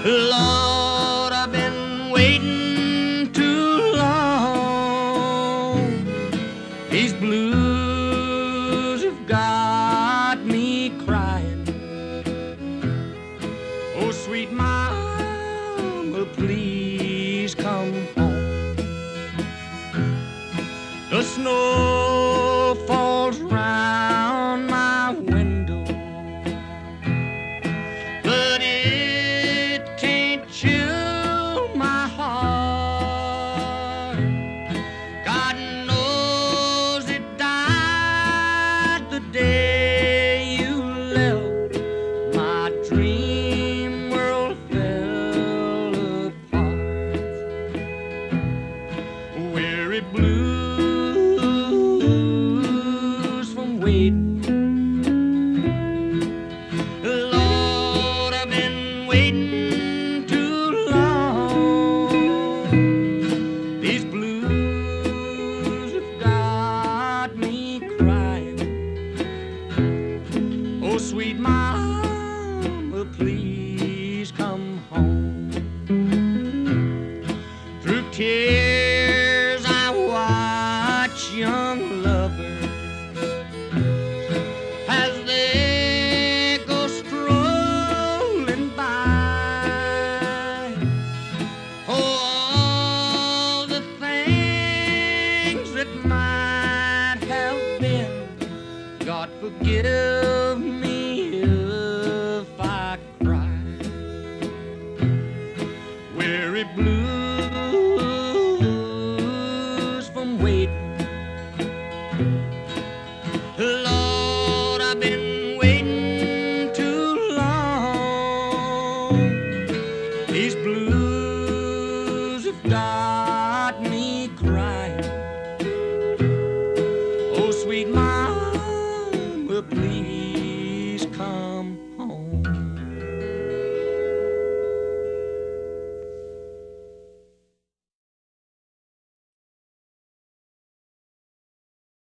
Lord, I've been waiting too long. These blues have got me crying. Oh, sweet mama, please come home. The snow falls round my window, but it can't chill my heart. God knows it died the day you left. My dream world fell apart. Weary blues from waiting. Lord, I've been waiting too long. These blues have got me crying. Oh, sweet mama, please come home. Through tears I watch young lovers as they go strolling by. Oh, all the things that might have been, God forgive me if I cry. Weary blues from waiting. Lord, I've been waiting too long. These blues have got